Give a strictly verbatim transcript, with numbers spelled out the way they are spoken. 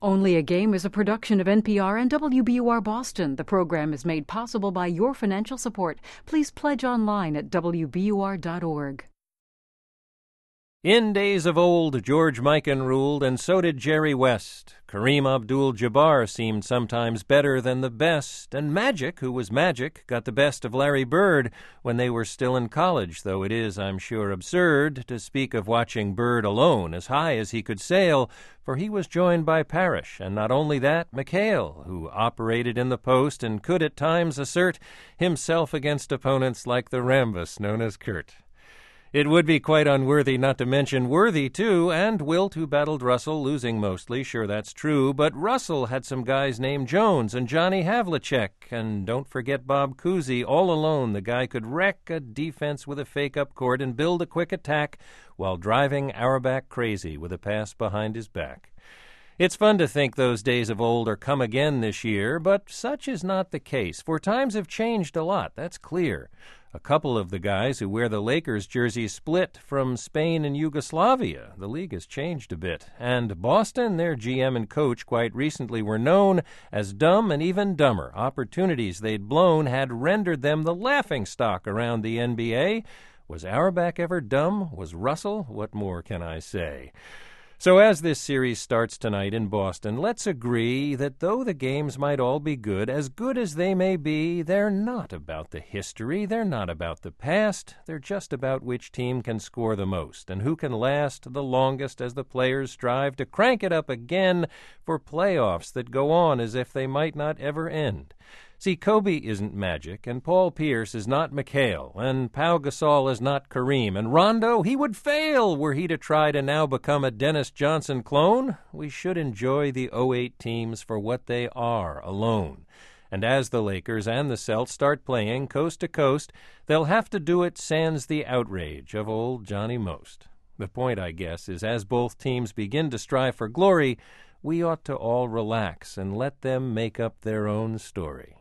Only a Game is a production of N P R and W B U R Boston. The program is made possible by your financial support. Please pledge online at W B U R dot org. In days of old, George Mikan ruled, and so did Jerry West. Kareem Abdul-Jabbar seemed sometimes better than the best, and Magic, who was Magic, got the best of Larry Bird when they were still in college, though it is, I'm sure, absurd to speak of watching Bird alone, as high as he could sail, for he was joined by Parrish, and not only that, McHale, who operated in the post and could at times assert himself against opponents like the Rambus known as Kurt. It would be quite unworthy not to mention Worthy, too, and Wilt, who battled Russell, losing mostly, sure that's true, but Russell had some guys named Jones and Johnny Havlicek, and don't forget Bob Cousy. All alone, the guy could wreck a defense with a fake-up court and build a quick attack while driving Auerbach crazy with a pass behind his back. It's fun to think those days of old are come again this year, but such is not the case, for times have changed a lot, that's clear. A couple of the guys who wear the Lakers jerseys split from Spain and Yugoslavia. The league has changed a bit. And Boston, their G M and coach quite recently were known as dumb and even dumber. Opportunities they'd blown had rendered them the laughingstock around the N B A. Was Auerbach ever dumb? Was Russell? What more can I say? So as this series starts tonight in Boston, let's agree that though the games might all be good, as good as they may be, they're not about the history, they're not about the past, they're just about which team can score the most and who can last the longest as the players strive to crank it up again for playoffs that go on as if they might not ever end. See, Kobe isn't Magic, and Paul Pierce is not McHale, and Pau Gasol is not Kareem, and Rondo, he would fail were he to try to now become a Dennis Johnson clone. We should enjoy the oh eight teams for what they are, alone. And as the Lakers and the Celts start playing coast to coast, they'll have to do it sans the outrage of old Johnny Most. The point, I guess, is as both teams begin to strive for glory, we ought to all relax and let them make up their own story.